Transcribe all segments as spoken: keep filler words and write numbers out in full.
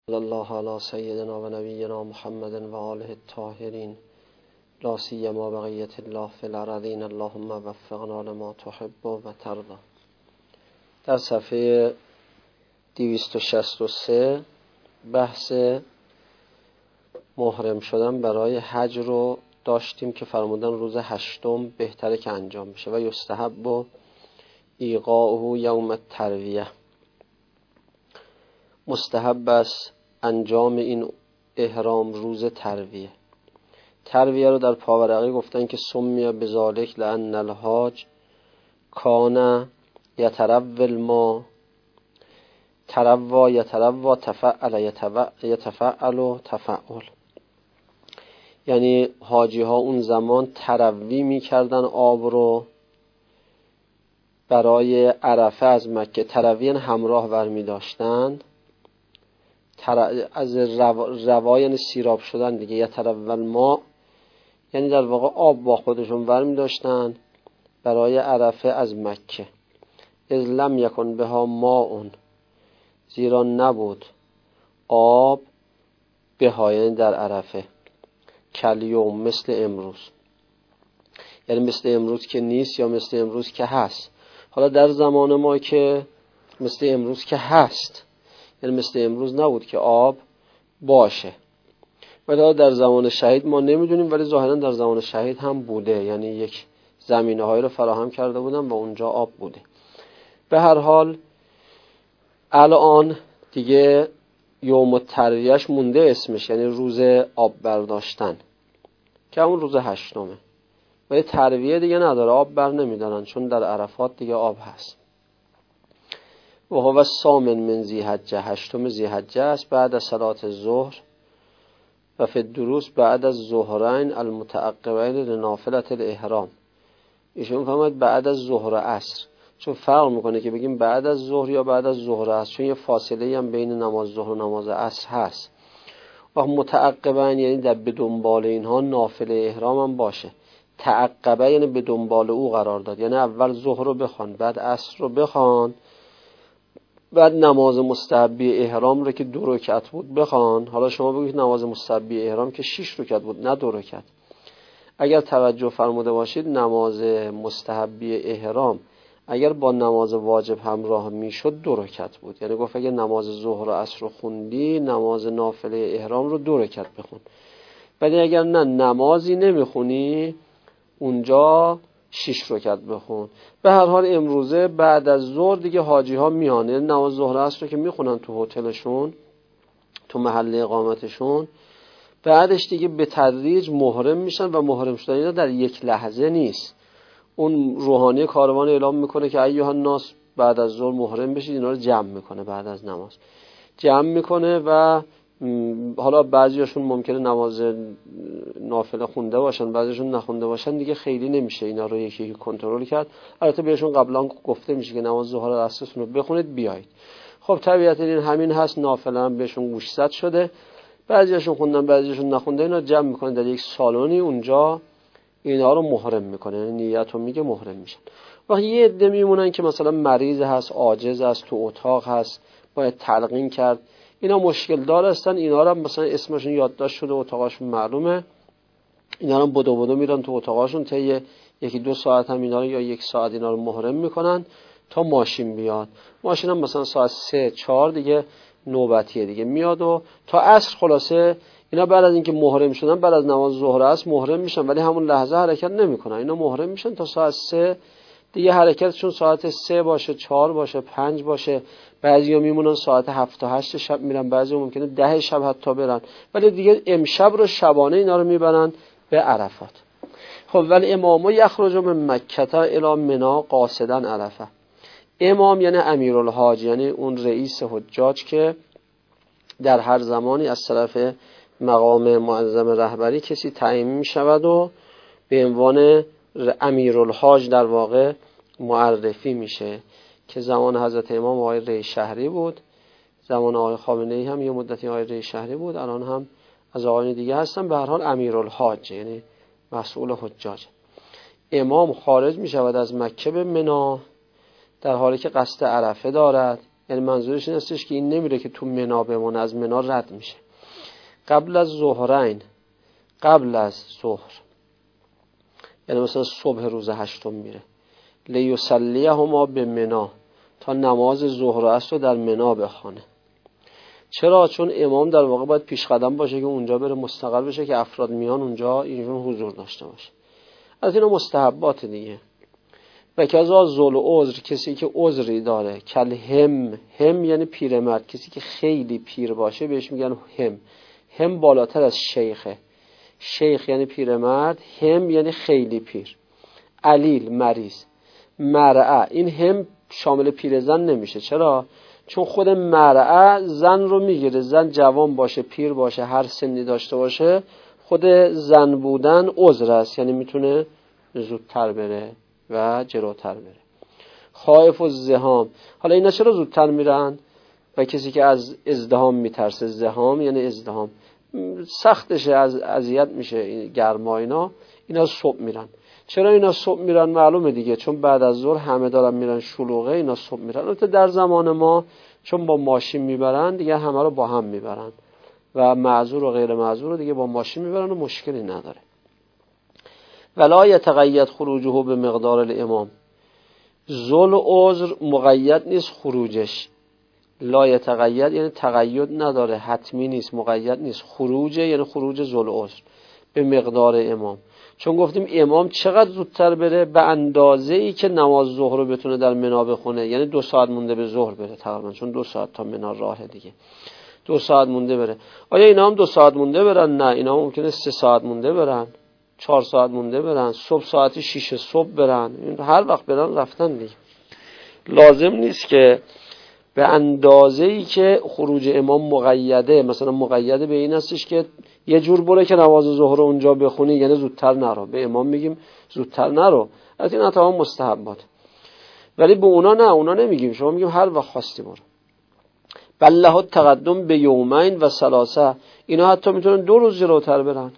صلی الله علی سیدنا و نبینا محمد و آله الطاهرین لا سیما بقیت الله فی الارضین اللهم وفقنا لما تحب و ترضی. در صفحه دویست و شصت و سه بحث محرم شدن برای حج رو داشتیم که فرمودن روز هشتم بهتره که انجام بشه و یستحب و ایقاعه یوم الترویه. مستحب است انجام این احرام روز ترویه. ترویه رو در پاورقی گفتن که سمیه بذالک لأن الحاج کان یتروی الماء تروی یتروی تفعل یتفعل و تفعل، یعنی حاجی ها اون زمان تروی میکردن آب رو برای عرفه از مکه. تروی همراه برمی داشتن از روا یعنی سیراب شدن دیگه. یتروی الماء یعنی در واقع آب با خودشون برمی داشتن برای عرفه از مکه. اذ لم یکن بها ماء، زیرا نبود آب بها یعنی در عرفه. کلیوم مثل امروز، یعنی مثل امروز که نیست یا مثل امروز که هست. حالا در زمان ما که مثل امروز که هست، یعنی مثل امروز نبود که آب باشه. ولی در زمان شهید ما نمیدونیم، ولی ظاهرا در زمان شهید هم بوده، یعنی یک زمینه هایی رو فراهم کرده بودن و اونجا آب بوده. به هر حال الان دیگه یوم الترویهش مونده اسمش، یعنی روز آب برداشتن که اون روز هشتمه، ولی ترویه دیگه نداره، آب بر نمیدارن چون در عرفات دیگه آب هست. و هو الثامن من ذی حجه، هشتم ذی حجه است بعد از صلات الظهر و فی الدروس بعد از ظهرین المتعقبین لنافله الاحرام. ایشون فهمید بعد از ظهر و عصر، چون فرق میکنه که بگیم بعد از ظهر یا بعد از ظهر است، چون یه فاصله هم بین نماز ظهر و نماز عصر هست. و متعقبین یعنی در به دنبال اینها نافله احرام هم باشه. تعقبه یعنی به دنبال او قرار داد، یعنی اول ظهر رو بخوان، بعد عصر رو بخوان، بعد نماز مستحبی احرام رو که دو رکعت بود بخوان. حالا شما بگید نماز مستحبی احرام که شش رکعت بود نه دو رکعت. اگر توجه فرموده باشید نماز مستحبی احرام اگر با نماز واجب همراه میشد دو رکعت بود، یعنی گفت اگر نماز ظهر و عصر رو خوندی نماز نافله احرام رو دو رکعت بخون. ولی اگر نه نمازی نمیخونی اونجا شش رکعت بخون. به هر حال امروزه بعد از ظهر دیگه حاجی ها میان، یعنی نماز ظهر و عصر رو که میخونن تو هتلشون تو محل اقامتشون، بعدش دیگه به تدریج محرم میشن و محرم شدن اینا در یک لحظه نیست. اون روحانی کاروان اعلام میکنه که ایها الناس بعد از ظهر محرم بشید، اینا رو جمع میکنه، بعد از نماز جمع میکنه و حالا بعضیاشون ممکنه نماز نافله خونده باشن، بعضیشون نخونده باشن، دیگه خیلی نمیشه اینا رو یکی یکی کنترل کرد. البته بهشون قبلا گفته میشه که نماز ظهر و عصرتون رو بخونید بیایید. خب طبیعتا این همین هست، نافله هم بهشون گوشزد شده، بعضیاشون خوندن بعضیشون نخونده، اینا جمع میکنه در یک سالونی، اونجا اینا رو محرم میکنه، یعنی نیت رو میگه محرم میشن. و یه عده میمونن که مثلا مریض هست، عاجز هست، تو اتاق هست، باید تلقین کرد، اینا مشکل دار هستن، اینا رو مثلا اسمشون یادداشت شده، اتاقشون معلومه، اینا رو بدو بدو میرن تو اتاقشون، تا یکی دو ساعت هم اینا رو یا یک ساعت اینا رو محرم میکنن تا ماشین بیاد. ماشین هم مثلا ساعت سه چهار دیگه نوبتیه دیگه میاد و تا عصر خلاصه اینا بعد از اینکه محرم شدن بعد از نماز ظهر است محرم میشن، ولی همون لحظه حرکت نمیکنن. اینا محرم میشن تا ساعت سه دیگه حرکتشون ساعت سه باشه، چهار باشه، پنج باشه. بعضیا میمونن ساعت هفت تا هشت شب میرن، بعضیا ممکنه ده شب حتی برن، ولی دیگه امشب رو شبانه اینا رو میبرن به عرفات. خب ولی امامو یخرج من مکه الی منی قاصدا عرفه. امام یعنی امیرالحاج، یعنی اون رئیس حجاج که در هر زمانی از طرف مقام معظم رهبری کسی تعیین می شود و به عنوان امیرالحاج در واقع معرفی میشه، که زمان حضرت امام آقای ری شهری بود، زمان آقای خامنه ای هم یه مدتی آقای ری شهری بود، الان هم از آقایان دیگه هستن. به هر حال امیرالحاج یعنی مسئول حجاج. امام خارج می شود از مکه به منی در حالی که قصد عرفه دارد، یعنی منظورش این هستش که این نمیره که تو منا بمونه، از منا رد میشه. قبل از ظهرین، قبل از ظهر، یعنی مثلا صبح روز هشتم میره. لیصلیهما به منا، تا نماز ظهر و عصر رو در منا بخونه. چرا؟ چون امام در واقع باید پیش قدم باشه که اونجا بره مستقر بشه که افراد میان اونجا اینجور حضور داشته باشه. از اینا مستحبات دیگه. و کذا ذل عذر، کسی که عذری داره، کل هم، هم یعنی پیرمرد، کسی که خیلی پیر باشه بهش میگن هم. هم بالاتر از شیخه. شیخ یعنی پیرمرد، هم یعنی خیلی پیر. علیل مریض. مرعه، این هم شامل پیرزن نمیشه. چرا؟ چون خود مرعه زن رو میگیره، زن جوان باشه پیر باشه هر سنی داشته باشه، خود زن بودن عذر است، یعنی میتونه زودتر بره و جلوتر بره. خائف الزحام، حالا اینا چرا زودتر میرن؟ و کسی که از ازدحام میترسه، زحام یعنی ازدحام، سختشه، از اذیت میشه گرما، اینا اینا صبح میرن. چرا اینا صبح میرن؟ معلومه دیگه، چون بعد از ظهر همه دارن میرن شلوغه، اینا صبح میرن. البته در زمان ما چون با ماشین میبرن دیگه همه رو با هم میبرن و معذور و غیر معذور رو دیگه با ماشین میبرن و مشکلی نداره. ولا یتقید خروجه به مقدار الامام، ذل عذر مقید نیست خروجش. لا یتقید یعنی تقید نداره، حتمی نیست، مقید نیست. خروجه یعنی خروج ذل عذر به مقدار امام. چون گفتیم امام چقدر زودتر بره؟ به اندازه ای که نماز ظهر رو بتونه در منا بخونه، یعنی دو ساعت مونده به ظهر بره تقریبا، چون دو ساعت تا منا راهه دیگه، دو ساعت مونده بره. آیا اینا هم دو ساعت مونده برن؟ نه، اینا هم ممکنه سه ساعت مونده برن، چهار ساعت مونده برن، صبح ساعت شیش صبح برن، هر وقت برن رفتن دیگه. لازم نیست که به اندازه ای که خروج امام مقیده، مثلا مقیده به این هستش که یه جور بره که نماز ظهر اونجا بخونی، یعنی زودتر نرو. به امام میگیم زودتر نرو، از این تمام مستحبات. ولی به اونا نه، اونا نمیگیم، شما میگیم هر وقت خواستی برو. بل له تقدم به یومین و ثلاثه، اینا حتی میتونن دو روز جلوتر برن،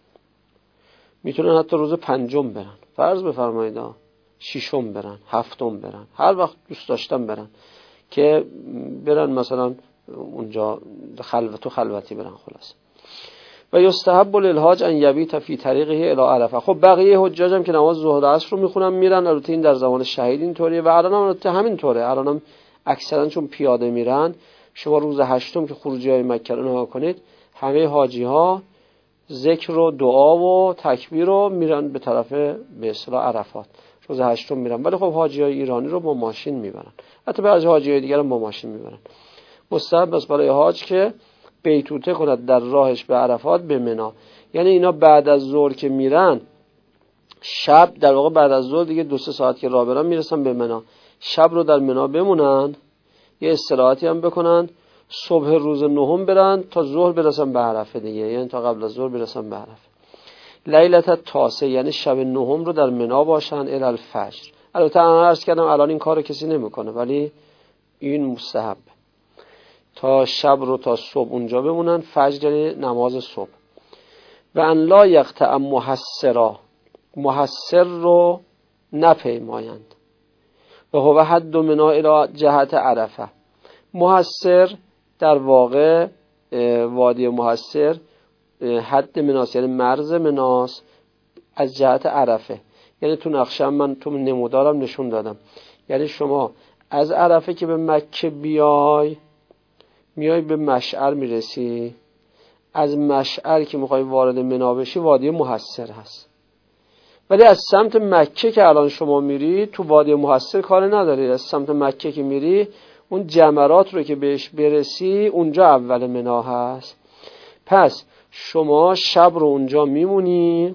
میتونن حتی روز پنجم برن، فرض بفرمایید ششم برن، هفتم برن، هر وقت دوست داشتن برن، که برن مثلا اونجا خلوت و خلوتی برن. خلاص و یستحب للحاج ان یبیت فی طریقه الی عرفه. خب بقیه حجاج هم که نماز ظهر و عصر رو میخونن میرن، البته این در زمان شهید اینطوریه و الان هم البته همینطوره. الان هم اکثرا چون پیاده میرن، شما روز هشتم که خروجی های مکه رو نگاه کنید، همه حاجی ها ذکر و دعا و تکبیر رو میرن به طرف به اصطلاح عرفات، روز هشتم میرن. ولی خب حاجی های ایرانی رو با ماشین میبرن، حتی بعضی حاجی های دیگر هم با ماشین میبرن. مستحب است برای حاج که بیتوته کند در راهش به عرفات به منا. یعنی اینا بعد از ظهر که میرن، شب در واقع بعد از ظهر دیگه دو سه ساعت که راه برن میرسن به منا، شب رو در منا بمونن، یه استراحتی هم بکنن، صبح روز نهم برن تا ظهر برسن به عرفه دیگه، یعنی تا قبل از ظهر برسن به عرفه. لیلت التاسع یعنی شب نهم رو در منا باشن الی الفجر. البته من عرض کردم الان این کارو کسی نمیکنه، ولی این مستحب، تا شب رو تا صبح اونجا بمونن، فجر یعنی نماز صبح. و ان لا یقطع محسرا، محسر رو نپیمایند. و هو حد منا الی جهت عرفه. محسر در واقع وادی محسر حد مناس یعنی مرز مناس از جهت عرفه. یعنی تو نقشه من تو نمودارم نشون دادم، یعنی شما از عرفه که به مکه بیای، میای به مشعر میرسی، از مشعر که میخوای وارد منا بشی وادی محسر هست. ولی از سمت مکه که الان شما میری تو وادی محسر کار نداری، از سمت مکه که میری اون جمرات رو که بهش برسی اونجا اول منا هست. پس شما شب رو اونجا میمونی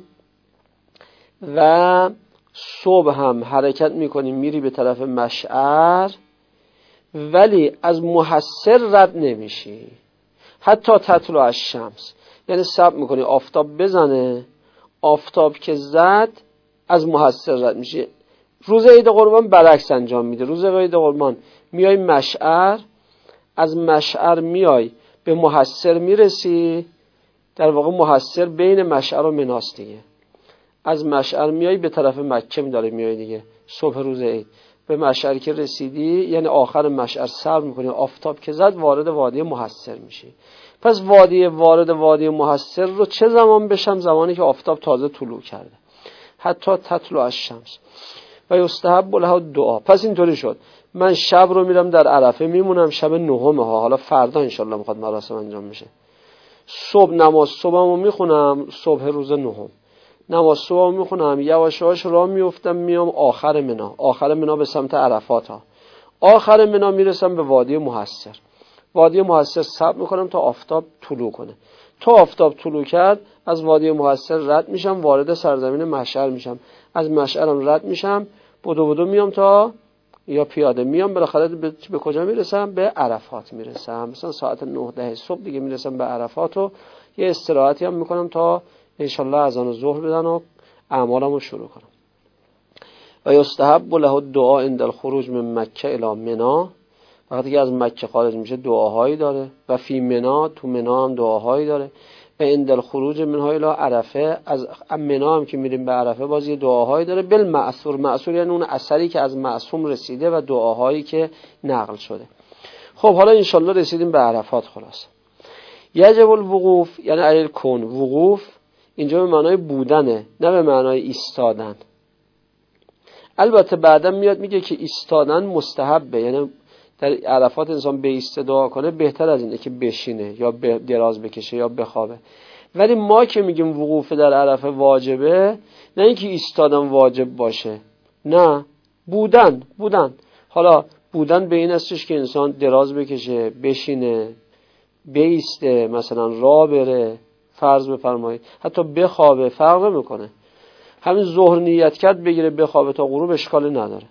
و صبح هم حرکت میکنی میری به طرف مشعر، ولی از محسر رد نمیشی حتی تطلع الشمس. یعنی صبر میکنی آفتاب بزنه، آفتاب که زد از محسر رد میشی. روز عید قربان برعکس انجام میده. روز عید قربان میای مشعر، از مشعر میای به محسر میرسی، در واقع محسر بین مشعر و مناست دیگه. از مشعر میای به طرف مکه میداری میای دیگه صبح روز عید. به مشعر که رسیدی، یعنی آخر مشعر صبر میکنی، آفتاب که زد وارد وادی محصر میشی. پس وادی وارد وادی محصر رو چه زمان بشم؟ زمانی که آفتاب تازه طلوع کرده، حتی تطلع الشمس و یستحب له دعا. پس اینطوری شد من شب رو میرم در عرفه میمونم، شب نهمه ها، حالا فردا انشالله میخواد مراسم انجام میشه. صبح نماز صبحمو میخونم، صبح روز نهم نماز صبحمو میخونم، یواش یواش راه میافتم میام آخر منا، آخر منا به سمت عرفات ها، آخر منا میرسم به وادی محصر. وادی محصر صبر میکنم تا آفتاب طلوع کنه. تا آفتاب طلوع کرد از وادی محصر رد میشم، وارد سرزمین مشعر میشم. از مشعرم رد میشم، بدو بدو میام تا یا پیاده میام، بالاخره به, به کجا میرسم؟ به عرفات میرسم. مثلا ساعت نه ده صبح دیگه میرسم به عرفات و یه استراحتی هم میکنم تا انشالله اذان ظهر بدن و اعمالمو شروع کنم. و یستحب له الدعاء عند الخروج من مکه الی منی. وقتی که از مکه خارج میشه دعاهایی داره. و فی منی، تو منی هم دعاهایی داره. و عند الخروج منها الی عرفه، از منی هم که میریم به عرفه باز یه دعاهایی داره. بالمعثور، معثور یعنی اون اثری که از معصوم رسیده و دعاهایی که نقل شده. خب حالا انشالله رسیدیم به عرفات. خلاص یجب الوقوف یعنی علی الکون. وقوف اینجا به معنای بودنه، نه به معنای ایستادن. البته بعدم میاد میگه که ایستادن مستحبه، یعنی در عرفات انسان بیسته دعا کنه بهتر از اینه که بشینه یا دراز بکشه یا بخوابه. ولی ما که میگیم وقوف در عرفه واجبه، نه اینکه ایستادن واجب باشه، نه، بودن بودن حالا بودن به این استش که انسان دراز بکشه، بشینه، بیسته، مثلا راه بره، فرض بفرمایید حتی بخوابه، فرق میکنه. همین ظهر نیت کرد بگیره بخوابه تا غروب اشکالی نداره.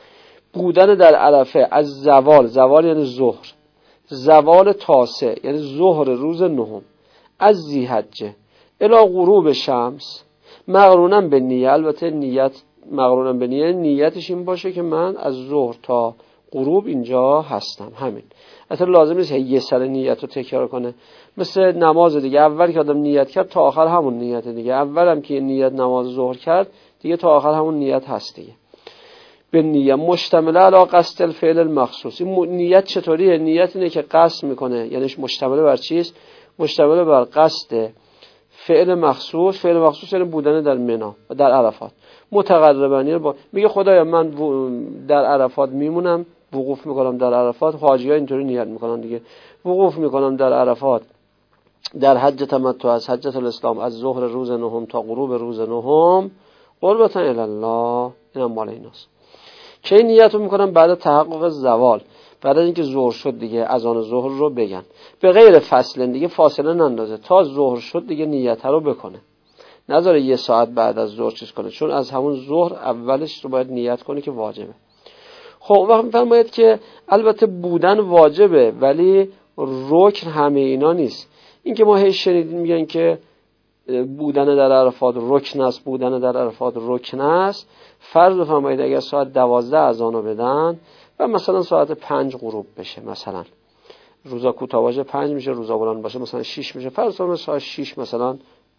بودن در عرفه از زوال، زوال یعنی ظهر، زوال تاسع یعنی ظهر روز نهم، از ذی‌حجه الی غروب شمس، مقرونن به نیت. البته نیت مقرونن به نیت، نیتش این باشه که من از ظهر تا غروب اینجا هستم، همین. اصلا لازم نیست یه سر نیت رو تکرار کنه، مثل نماز دیگه، اول که آدم نیت کرد تا آخر همون نیت دیگه، اولم که نیت نماز ظهر کرد دیگه تا آخر همون نیت هست دیگه. به نیت مشتمل علی قصد الفعل المخصوص. این نیت چطوریه؟ نیت اینه که قصد میکنه، یعنی مشتمل بر چیست؟ مشتمل بر قصد فعل مخصوص. فعل مخصوص یعنی بودن در منا و در عرفات. متقربانی با میگه خدایا من در عرفات میمونم، وقوف میکنم در عرفات. حاجی‌ها اینطوری نیت میکنن دیگه، وقوف میکنم در عرفات در حج تمتع، از حجۃ الاسلام، از ظهر روز نهم تا غروب روز نهم، قربتا الی الله. اینم مال ایناست. کی نیت رو میکنم؟ بعد تحقق زوال، بعد از اینکه ظهر شد دیگه اذان ظهر رو بگن، به غیر فصل دیگه، فاصله نندازه، تا ظهر شد دیگه نیت رو بکنه، نذاره یه ساعت بعد از ظهر چیز کنه، چون از همون ظهر اولش رو باید نیت کنه که واجبه. خب وقت میفرماید که البته بودن واجبه ولی رکن همه اینا نیست. این که ما هی شنیدیم میگن که بودن در عرفات رکن است، بودن در عرفات رکن است. فرض بفرمایید اگر ساعت دوازده اذانو بدن و مثلا ساعت پنج غروب بشه، مثلا روزا کوتاه باشه پنج میشه، روزا بلند باشه مثلا شش میشه، فرض بفرمایید ساعت شش مثلا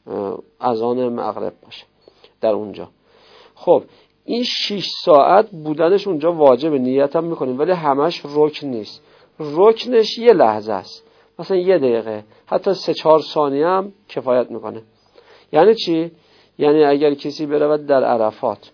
اذان مغرب باشه در اونجا. خب این شش ساعت بودنش اونجا واجبه، نیت هم میکنیم، ولی همش رکن نیست. رکنش یه لحظه است، مثلا یه دقیقه، حتی سه چهار ثانیه هم کفایت میکنه. یعنی چی؟ یعنی اگر کسی برود در عرفات،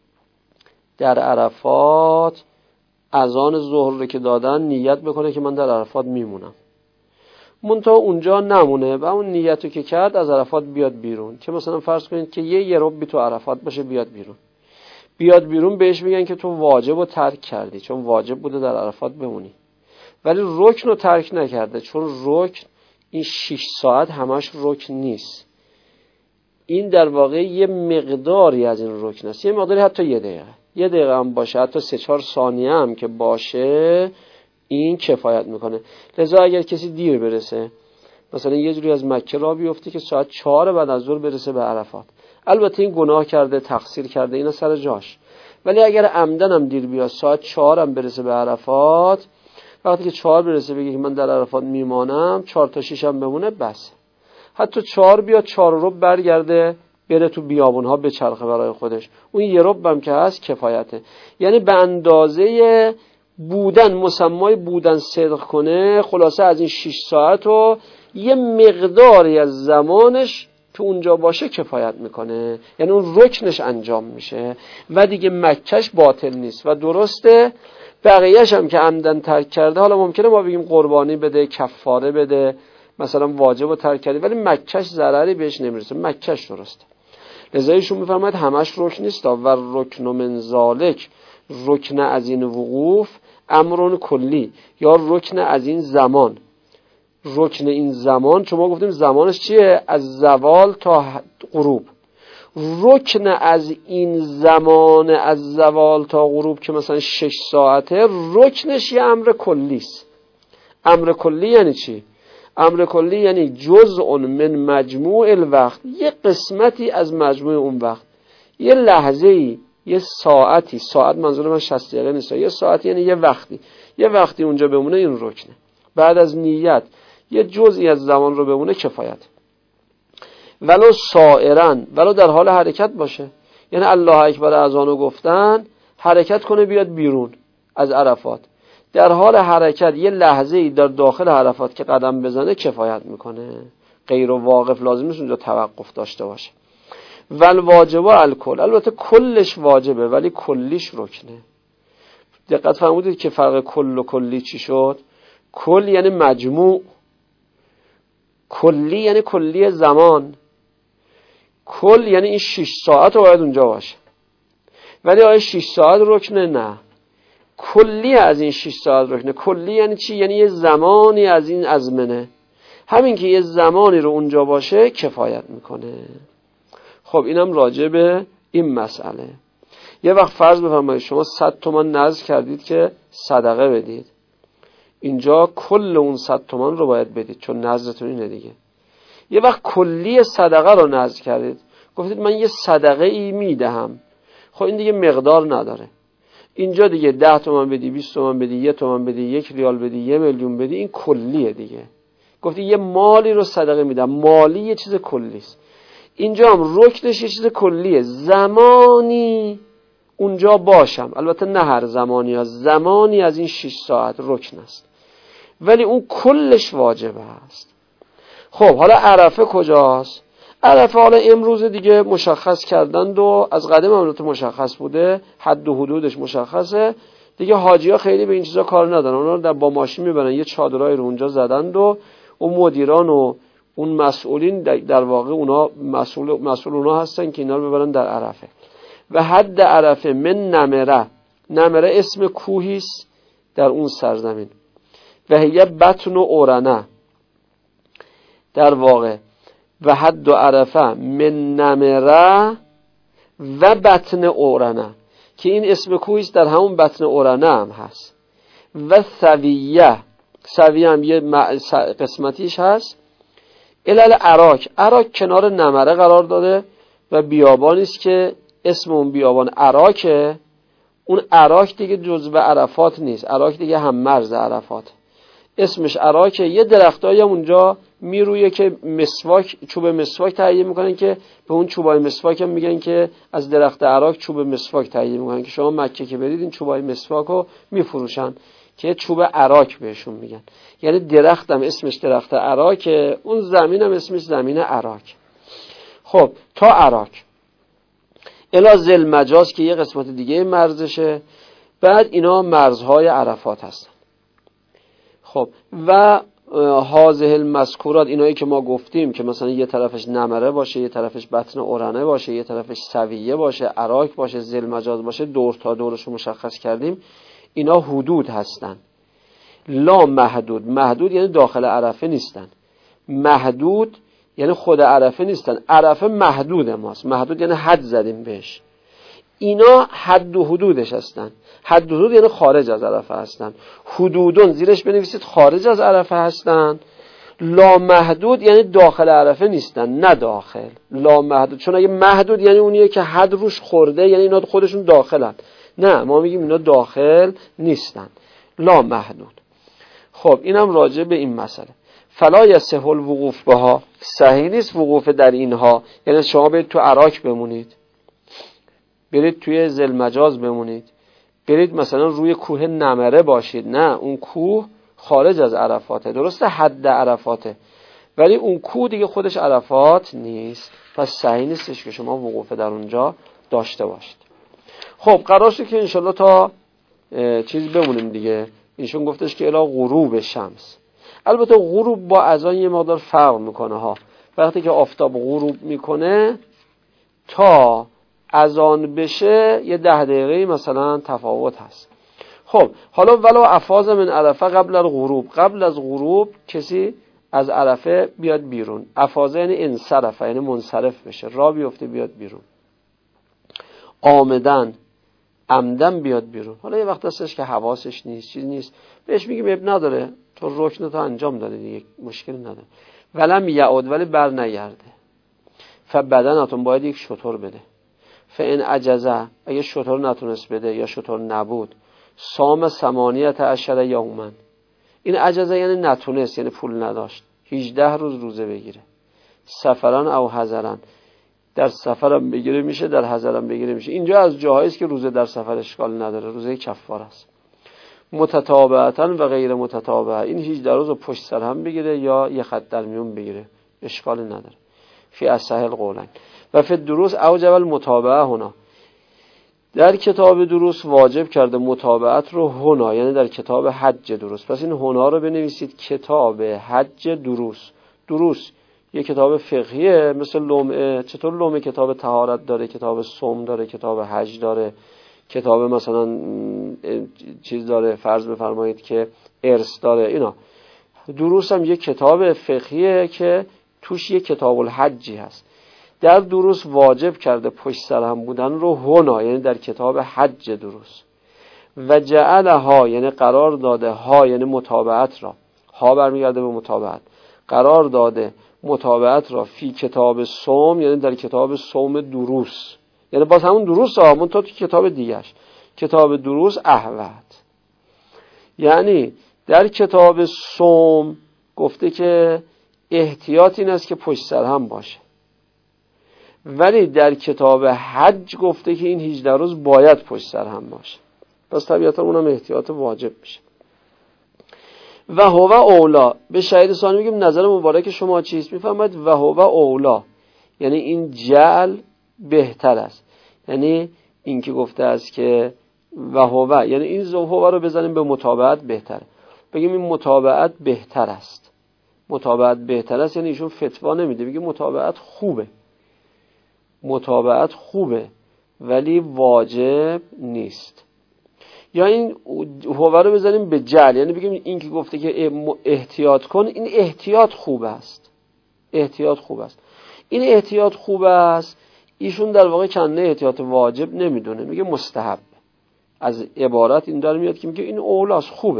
در عرفات اذان ظهر رو که دادن نیت بکنه که من در عرفات میمونم، منتها اونجا نمونه و اون نیتو که کرد از عرفات بیاد بیرون. که مثلا فرض کنید که یه یه ربی تو عرفات باشه، بیاد بیرون، بیاد بیرون بهش میگن که تو واجب رو ترک کردی، چون واجب بوده در عرفات بمونی، ولی رکن رو ترک نکرده، چون رکن این شش ساعت همش رکن نیست، این در واقع یه مقداری از این رکن است، یه مقداری، حتی یه دقیقه یه دقیقه هم باشه، حتی سه چهار ثانیه هم که باشه این کفایت میکنه. لذا اگر کسی دیر برسه، مثلا یه جوری از مکه راه بیفته که ساعت چهار بعد از ظهر برسه به عرفات، البته این گناه کرده، تقصیر کرده، اینا سر جاش، ولی اگر عمدن هم دیر بیاد ساعت چهار هم برسه به عرفات، وقتی که چهار برسه بگه که من در عرفات میمانم، چهار تا شش هم بمونه بس. حتی چهار بیاد چهار رو برگرده بره تو بیابونها بچرخه برای خودش، اون یه رب هم که هست کفایته. یعنی به اندازه بودن، مسمای بودن صدق کنه، خلاصه از این شش ساعت رو یه مقداری از زمانش تو اونجا باشه کفایت میکنه، یعنی اون رکنش انجام میشه و دیگه مکهش باطل نیست و درسته. بقیهش هم که عمدن ترک کرده، حالا ممکنه ما بگیم قربانی بده، کفاره بده، مثلا واجب رو ترک کرده، ولی مکهش ضرری بهش نمیرسه، مکهش درسته. لذا ایشون میفرماید همش رکن نیست و رکن من ذالک، رکن از این وقوف امرون کلی، یا رکن از این زمان. رکن این زمان چون ما گفتیم زمانش چیه؟ از زوال تا غروب. رکن از این زمان از زوال تا غروب که مثلا شش ساعته، رکنش یه امر کلی است. امر کلی یعنی چی؟ امر کلی یعنی جزء من مجموع الوقت، یه قسمتی از مجموع اون وقت، یه لحظه‌ای، یه ساعتی. ساعت منظور من شصت دقیقه نیست، یه ساعتی یعنی یه وقتی، یه وقتی اونجا بمونه، این رکنه. بعد از نیت یه جزئی از زمان رو بمونه کفایت. ولو سائرن، ولو در حال حرکت باشه، یعنی الله اکبر اذانو گفتن حرکت کنه بیاد بیرون از عرفات، در حال حرکت یه لحظه‌ای در داخل عرفات که قدم بزنه کفایت میکنه. غیر و واقف لازم نیست اونجا توقف داشته باشه. ول واجب الکل، البته کلش واجبه ولی کلیش رکنه. دقت فرمودید که فرق کل و کلی چی شد؟ کل یعنی مجموع، کلی یعنی کلی زمان. کل یعنی این شش ساعت رو باید اونجا باشه، ولی آیا شش ساعت رکنه؟ نه، کلی از این شش ساعت رکنه. کلی یعنی چی؟ یعنی یه زمانی از این ازمنه، همین که یه زمانی رو اونجا باشه کفایت میکنه. خب اینم راجع به این مسئله. یه وقت فرض بفرمایید شما صد تومان نذر کردید که صدقه بدید، اینجا کل اون صد تومان رو باید بدید چون نذرتون اینه دیگه. یه وقت کلی صدقه رو نذر کردید، گفتید من یه صدقه ای میدهم، خب این دیگه مقدار نداره. اینجا دیگه ده تومان بدی، بیست تومان بدی، یک تومان بدی، یک ریال بدی، یک میلیون بدی، این کلیه دیگه. گفتی یه مالی رو صدقه میدم، مالی یه چیز کلی است. اینجا هم رکنش یه چیز کلیه، زمانی اونجا باشم، البته نه هر زمانی، از زمانی از این شش ساعت رکن است، ولی اون کلش واجب است. خب حالا عرفه کجاست؟ عرفه حالا امروز دیگه مشخص کردند و از قدیم هم مشخص بوده، حد و حدودش مشخصه دیگه. حاجی ها خیلی به این چیزا کار ندارن، اونا رو در با ماشین میبرن، یه چادرای رو اونجا زدند و اون مدیران و اون مسئولین در واقع اونا مسئول مسئول اونا هستن که اینا رو ببرن در عرفه. و حد عرفه من نمره، نمره اسم کوهی است در اون سرزمین، و هی بطن و اورنه در واقع. و حد عرفه من نمره و بطن اورنه، که این اسم کوهی است در همون بطن اورنه هم هست. و ثویه، ثویه هم یه قسمتیش هست. علل عراک، عراک کنار نمره قرار داده و بیابانی است که اسم اون بیابان عراکه. اون عراک دیگه جزو عرفات نیست، عراک دیگه هم مرز عرفات، اسمش عراکه. یه درختایی هم اونجا میرویه که مسواک، چوب مسواک تهیه میکنن، که به اون چوبای مسواک هم میگن که از درخت عراک چوب مسواک تهیه میکنن، که شما مکه که برید این چوبای مسواک رو میفروشن که چوب عراک بهشون میگن. یعنی درخت هم اسمش درخت عراکه، اون زمین هم اسمش زمین عراک. خب تا عراک الی ذل مجاز که یه قسمت دیگه مرزشه. بعد اینا مرزهای عرفات هستن. خب و هازه المذکورات، اینایی که ما گفتیم که مثلا یه طرفش نمره باشه، یه طرفش بطن اورنه باشه، یه طرفش سویه باشه، عراک باشه، ذل مجاز باشه، دور تا دورش رو مشخص کردیم، اینا حدود هستن. لا محدود، محدود یعنی داخل عرفه نیستن، محدود یعنی خود عرفه نیستن. عرفه محدود ماست، محدود یعنی حد زدیم بهش. اینا حد و حدودش هستن. حد و حدود یعنی خارج از عرفه هستن. حدودون زیرش بنویسید خارج از عرفه هستن. لا محدود یعنی داخل عرفه نیستن، نه داخل. لا محدود، چون اگه محدود یعنی اونیه که حد روش خورده، یعنی اینا خودشون داخلن. نه، ما میگیم اینا داخل نیستن، لا محدود. خب اینم راجع به این مسئله. فلا یصح الوقوف بها، صحیح نیست وقوف در اینها. یعنی شما برید تو عراق بمونید، برید توی ذوالمجاز بمونید، برید مثلا روی کوه نمره باشید، نه، اون کوه خارج از عرفاته، درسته حد عرفاته، ولی اون کوه دیگه خودش عرفات نیست، پس صحیح نیستش که شما وقوف در اونجا داشته باشید. خب قرار شد که انشالله تا چیز بمونیم دیگه. ایشون گفتش که الی غروب شمس. البته غروب با اذان یه مقدار فرق میکنه ها. وقتی که آفتاب غروب میکنه تا اذان بشه یه ده دقیقه مثلا تفاوت هست. خب حالا ولو افاض من عرفه قبل الغروب، قبل از غروب کسی از عرفه بیاد بیرون. افاضه یعنی انصرفه، یعنی منصرف بشه، را بیفته بیاد بیرون. آمدن، عمدن بیاد بیرون. حالا یه وقت هستش که حواسش نیست، چیز نیست، بهش میگیم اب نداره، تو رکن تو انجام داده دیگه، مشکل نداره. ولم یعود، ولی بر نگرده. فبدنتون باید یک شتر بده. فان عجزه، اگه شتر نتونست بده یا شتر نبود، صام ثمانیت عشر یوما. این عجزه یعنی نتونست، یعنی پول نداشت، هجده روز روزه بگیره. سفران او حضران، در سفرم بگیره میشه، در حضرم بگیره میشه. اینجا از جاهایی است که روزه در سفر اشکال نداره، روزه کفاره است. متتابعتن و غیر متتابعه، این هجده روز رو پشت سر هم بگیره یا یه خط در میون بگیره، اشکال نداره. فی اصح القولین و فی دروس اوجب المتابعه هنا، در کتاب دروس واجب کرده متابعت رو هنا، یعنی در کتاب حج دروس. پس این هنا رو بنویسید، کتاب حج دروس. دروس یه کتاب فقهیه مثل لمعه. چطور لمعه کتاب طهارت داره، کتاب صوم داره، کتاب حج داره، کتاب مثلا چیز داره، فرض بفرمایید که ارث داره. اینا دروس هم یه کتاب فقهیه که توش یه کتاب الحجی هست. در دروس واجب کرده پشت سر هم بودن رو هنا، یعنی در کتاب حج دروس. و جعلها یعنی قرار داده، ها یعنی متابعت را، ها برمیگرده به متابعت، قرار داده متابعت را فی کتاب صوم، یعنی در کتاب صوم دروس، یعنی باز همون دروس ها، من تا تو کتاب دیگش، کتاب دروس احوت. یعنی در کتاب صوم گفته که احتیاط این است که پشت سر هم باشه، ولی در کتاب حج گفته که این هجده روز باید پشت سر هم باشه. پس طبیعتا اونم احتیاط واجب میشه. و هو اولا، به شهید ثانی میگیم نظر مبارک شما چیست؟ میفهمید و هو اولا یعنی این جعل بهتر است، یعنی این که گفته است که و هو، یعنی این هو رو بزنیم به متابعت بهتره، بگیم این متابعت بهتر است. متابعت بهتر است یعنی ایشون فتوا نمیده، بگیم متابعت خوبه، متابعت خوبه ولی واجب نیست. یا این هو رو بذاریم به جعل، یعنی بگیم این که گفته که احتیاط کن، این احتیاط خوب است، احتیاط خوب است، این احتیاط خوب است. ایشون در واقع کنده احتیاط واجب نمیدونه، میگه مستحب. از عبارت این داره میاد که میگه این اولاست، خوبه،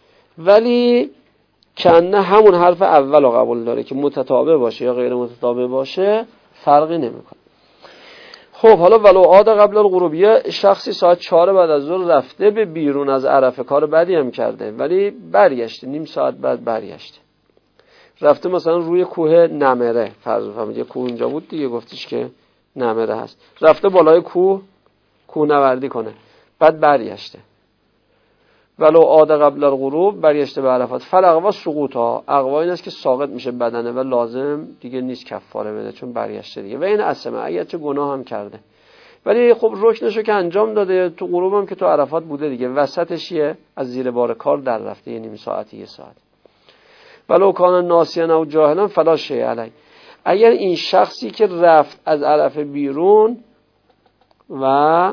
ولی کنده همون حرف اول رو قبول داره که متتابع باشه یا غیر متتابع باشه فرقی نمیکنه. خب حالا ولو عاد قبل الغروبیه، شخصی ساعت چهار بعد از ظهر رفته به بیرون از عرفه، کار بدی هم کرده ولی برگشته، نیم ساعت بعد برگشته، رفته مثلا روی کوه نمره، فرض بفرمایید یه کوه اونجا بود دیگه، گفتش که نمره هست، رفته بالای کوه کوه نوردی کنه، بعد برگشته. ولو عاد قبل الغروب، برگشته به عرفات. فالاقوا سقوطا، اقوا این است که ساقط میشه بدنه و لازم دیگه نیست کفاره بده چون برگشته دیگه. و این اسمه، اگر چه گناه هم کرده ولی خب رکنشو که انجام داده، تو غروب هم که تو عرفات بوده دیگه، وسطش یه از زیر بار کار در رفته، یه نیم ساعتی یه ساعت. ولو کان ناسیان او جاهلا فلا شیء علی، اگر این شخصی که رفت از عرفه بیرون و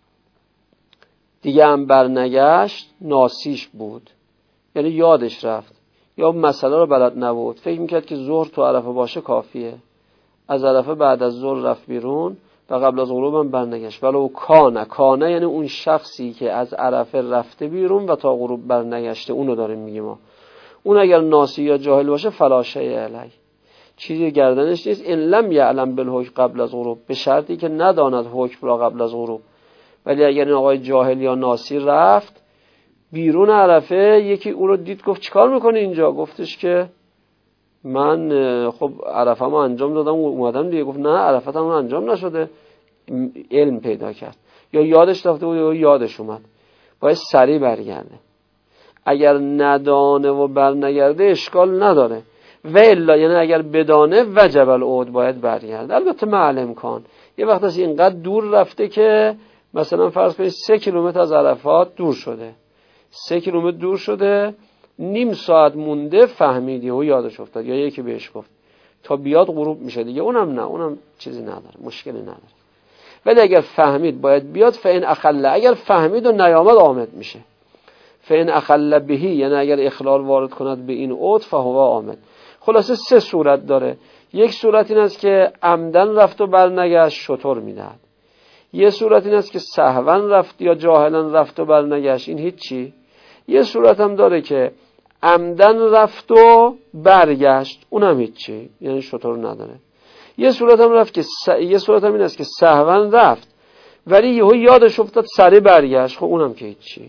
دیگه هم برنگشت ناسیش بود، یعنی یادش رفت یا مسئله رو بلد نبود، فکر میکرد که ظهر تو عرفه باشه کافیه، از عرفه بعد از ظهر رفت بیرون و قبل از غروب هم برنگشت. ولو کانه، کانه یعنی اون شخصی که از عرفه رفته بیرون و تا غروب برنگشته، اونو داریم میگیم ما. اون اگر ناسی یا جاهل باشه فلا شیء علی، چیزی گردنش نیست. ان لم یعلم بالحکم قبل از غروب، به شرطی که نداند حکم را قبل از غروب. ولی اگر این آقای جاهل یا ناسی رفت بیرون عرفه، یکی او رو دید گفت چیکار میکنی اینجا؟ گفتش که من خب عرفه ما انجام دادم اومدم دیگه. گفت نه عرفت هم انجام نشده. علم پیدا کرد یا یادش رفته بود یا یادش اومد، باید سریع برگرده. اگر ندانه و برنگرده اشکال نداره، و الا یعنی اگر بدانه وجب العود باید برگرده. البته مع امکان یه وقت از اینقدر دور رفته که مثلا فرض کنید سه کیلومتر از عرفات دور شده، سه کیلومتر دور شده، نیم ساعت مونده فهمیدی و یادش افتاد یا یکی بهش گفت تا بیاد غروب میشه دیگه، اونم نه، اونم چیزی نداره، مشکلی نداره. ولی اگر فهمید باید بیاد. فین اخله، اگر فهمید و نیامد عامد میشه. فین اخله بهی یعنی اگر اخلال وارد کند به این عود فهو عامد. خلاصه سه صورت داره. یک صورت این است که عمدن رفت و برنگشت شطور میدهد. یه صورت این است که سهوا رفت یا جاهلا رفت و برنگشت، این هیچی. یه صورت هم داره که عمدن رفت و برگشت، اونم هیچی، یعنی شطور نداره. یه صورت هم رفت که س... یه صورت هم این است که سهوا رفت ولی یهو یادش افتاد سریع برگشت، خب اونم که هیچی.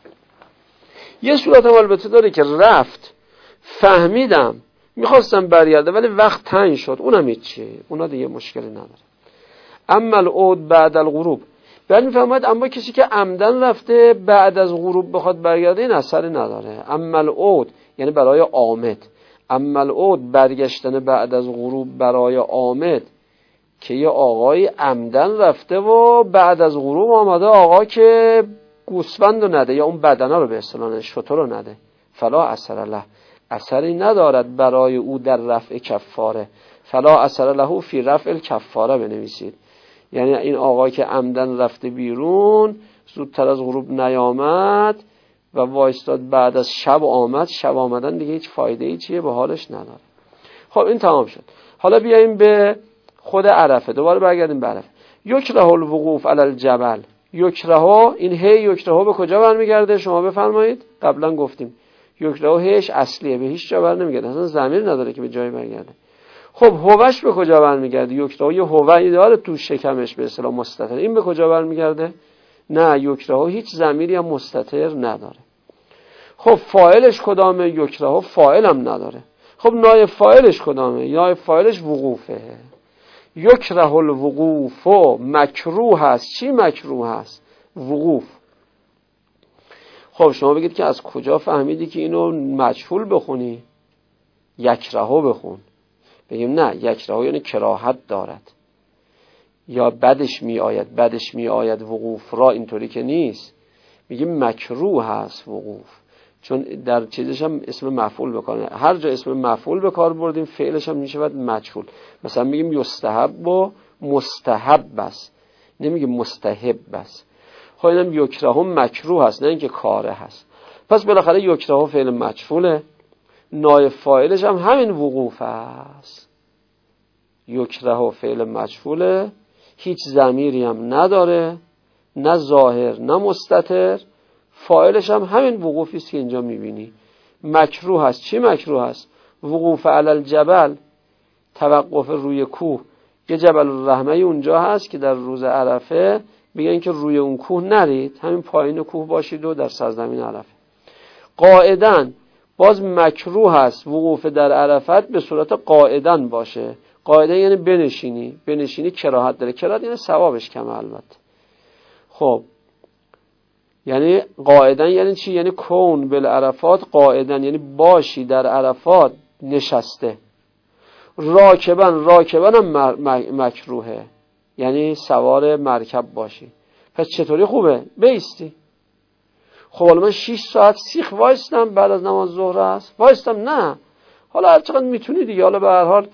یه صورت هم البته داره که رفت فهمیدم میخواستم برگرده ولی وقت تنگ شد، اونم هیچی، اونا دیگه مشکلی نداره. اما العود بعد الغروب، بعد میفهمد اما کسی که عمدن رفته بعد از غروب بخواد برگرده این اثری نداره. اما العود یعنی برای عامد، اما العود برگشتن بعد از غروب برای عامد که یه آقای عمدن رفته و بعد از غروب آمده آقا که گوسفند رو نده یا اون بدنه رو به اصطلاح شتر رو نده، فلا اثر له، اثری ندارد برای او در رفع کفاره. فلا اثر له فی رفع الکفاره بنویسید. یعنی این آقا که عمدن رفته بیرون زودتر از غروب نیامد و وایستاد بعد از شب آمد، شب آمدن دیگه هیچ فایده ای چیه به حالش نداره. خب این تمام شد. حالا بیاییم به خود عرفه، دوباره برگردیم به عرفه. یکره الوقوف علی الجبل. یکره، این هی یکره به کجا برمیگرده شما بفرمایید؟ قبلا گفتیم یکره هیش اصلیه، به هیچ جا بر نمیگرده، اصلا ضمیر نداره که به جایی برگرده. خب هوش به کجا برمیگرده؟ یکره یه هوی داره تو شکمش به اصطلاح مستتر، این به کجا برمیگرده؟ نه، یکره هیچ ضمیری هم مستتر نداره. خب فاعلش کدامه؟ یکره فاعل هم نداره. خب نایب فاعلش کدامه؟ نایب فاعلش وقوفه. یکره الوقوف مکروه هست. چی مکروه هست؟ وقوف. خب شما بگید که از کجا فهمیدی که اینو مجهول بخونی؟ یکرهو بخون. بگیم نه، یکرهو یعنی کراهت دارد یا بدش می آید، بدش می آید وقوف را، اینطوری که نیست. میگیم مکروه هست وقوف، چون در چیزش هم اسم مفعول بکنه. هر جا اسم مفعول به کار بردیم فعلش هم میشه بعد مجهول. مثلا میگیم یستحب و مستحب است، نمیگیم مستحب است. خب اینم یکره مکروه هست، نه اینکه کاره هست. پس بالاخره یکره فعل مجهوله، نایب فاعلش هم همین وقوف است. یکره فعل مجهوله، هیچ ضمیری هم نداره، نه ظاهر نه مستتر، فاعلش هم همین وقوفی است که اینجا میبینی. مکروه هست. چی مکروه هست؟ وقوف علی الجبل، توقف روی کوه. یه جبل الرحمه اونجا هست که در روز عرفه میگن که روی اون کوه نرید، همین پایین کوه باشید و در سرزمین عرفه. قاعدن باز مکروه هست وقوف در عرفت به صورت قاعدن باشه. قاعدن یعنی بنشینی، بنشینی کراهت داره. کراهت یعنی ثوابش کمه البته. خب یعنی قاعدن یعنی چی؟ یعنی کون بالعرفات قاعدن، یعنی باشی در عرفات نشسته. راکبن، راکبن هم مکروهه، یعنی سوار مرکب باشی. پس چطوری خوبه؟ بیستی. خب حالا من شش ساعت سیخ وایستم بعد از نماز ظهر است، وایستم نه، حالا هر چقدر میتونی دیگه، حالا به هر حال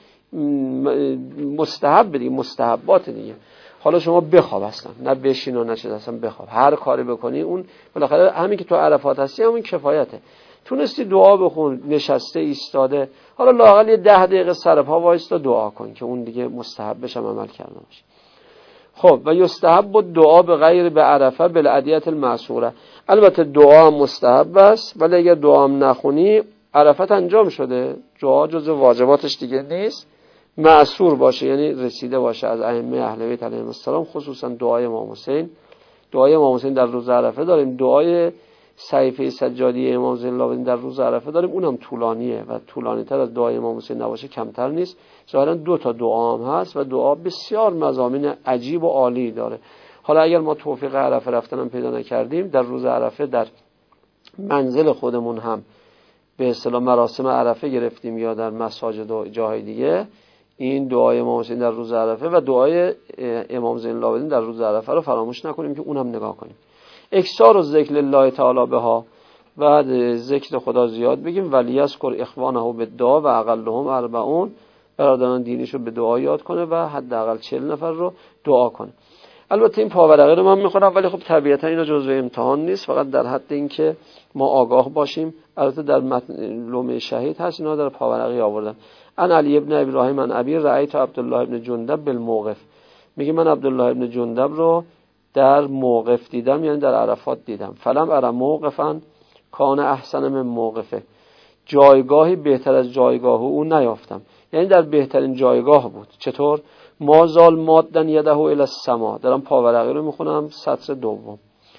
مستحب دیگه، مستحبات دیگه. حالا شما بخواب اصلا، نه بشین و نه چیز، اصلا بخواب، هر کاری بکنی اون بالاخره همین که تو عرفات هستی همون کفایته. تونستی دعا بخون، نشسته ایستاده، حالا لااقل یه ده دقیقه سر پا وایستا دعا کن که اون دیگه مستحب بشم عمل کرده باشه. خب و یستحب الدعا به غیر به عرفه بالادیه المعصوره. البته دعا مستحب است، ولی اگر دعا هم نخونی عرفت انجام شده، دعا جز واجباتش دیگه نیست، معصور باشه یعنی رسیده باشه از ائمه اهل بیت علیهم السلام، خصوصا دعای امام حسین. دعای امام حسین در روز عرفه داریم، دعای صحیفه سجادی امام زین العابدین در روز عرفه داریم، اونم طولانیه و طولانی تر از دعای امام حسین نباشه کمتر نیست. ظاهرا دو تا دعا هم هست و دعا بسیار مضامین عجیب و عالی داره. حالا اگر ما توفیق عرفه رفتنم پیدا نکردیم، در روز عرفه در منزل خودمون هم به اصطلاح مراسم عرفه گرفتیم یا در مساجد و جاهای دیگه، این دعای امام حسین در روز عرفه و دعای امام زین العابدین در روز عرفه رو فراموش نکنیم که اونم نگاه کنیم. اکثار و ذکر الله تعالی بها، بعد ذکر خدا زیاد بگیم. ولی اذکر اخوانه بالدعا و اقلهم اربعون، برادران دینیشو به دعا یاد کنه و حداقل چهل نفر رو دعا کنه. البته این پاورقی رو من میخونم، ولی خب طبیعتا اینا جزء امتحان نیست، فقط در حد این که ما آگاه باشیم. البته در متن لومه شهید هست، اینا در پاورقی آوردن. ان علی ابن ابراهیم ان ابی رأیت عبدالله ابن جندب بالموقف، میگه من عبدالله ابن جندب رو در موقف دیدم، یعنی در عرفات دیدم. فلم ارى موقفا کان احسن من موقفه، جایگاهی بهتر از جایگاه او نیافتم، یعنی در بهترین جایگاه بود. چطور؟ مازال مادن یده الی السما، دارم پاورقی رو میخونم سطر دوم.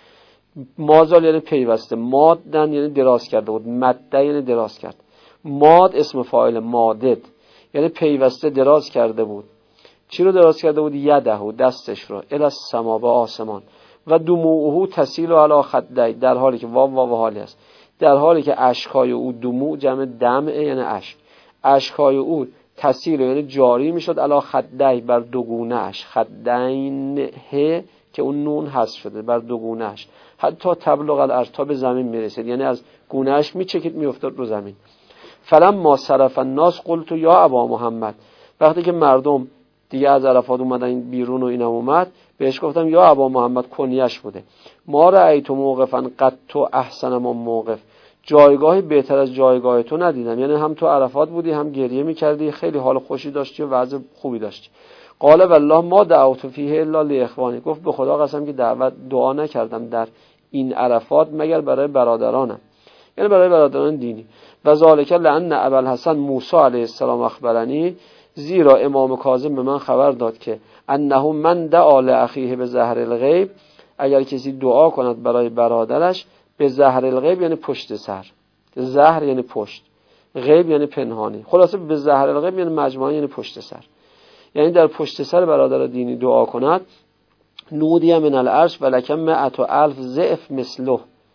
مازال یعنی پیوسته، مادن یعنی دراز کرده بود، مده یعنی دراز کرد. ماد اسم فاعل، مادد یعنی پیوسته دراز کرده بود. چی رو دراز کرده بود؟ یده، دستش رو، الی السما، به آسمان. و دموعه تسیل علی خدی، در حالی که واو واو حالی است، در حالی که اشک‌های او، دموع جمع دمع یعنی اشک، اشک‌های او تسیل یعنی جاری میشد علی خدی، بر دو گونه اش، خدین ه که اون نون حذف شده، بر دو گونه اش، حتی تبلغ الارض، تا به زمین میرسید، یعنی از گونه اش میچکید میافتاد رو زمین. فلم ما صرف الناس قلت یا ابا محمد، وقتی که مردم دیگه از عرفات اومدن بیرون و اینم اومد، بهش گفتم یا ابا محمد، کنیش بوده. ما رأیت موقفا قد تو احسن من موقف، جایگاهی بهتر از جایگاه تو ندیدم، یعنی هم تو عرفات بودی هم گریه میکردی، خیلی حال خوشی داشتی و وضع خوبی داشتی. قال والله ما دعوت فیه الا لاخوانی، گفت به خدا قسم که دعوت دعا نکردم در این عرفات مگر برای برادرانم، یعنی برای برادران دینی. و ذالک لان ابوالحسن موسی علیه السلام اخبرنی، زیرا امام کاظم به من خبر داد که انه من دعا لاخیه به ظهر الغیب، اگر کسی دعا کند برای برادرش به ظهر الغیب یعنی پشت سر، ظهر یعنی پشت، غیب یعنی پنهانی، خلاصه به ظهر الغیب یعنی مجموعاً یعنی پشت سر، یعنی در پشت سر برادر دینی دعا کند، نودی من العرش ولک مئة الف ضعف مثله،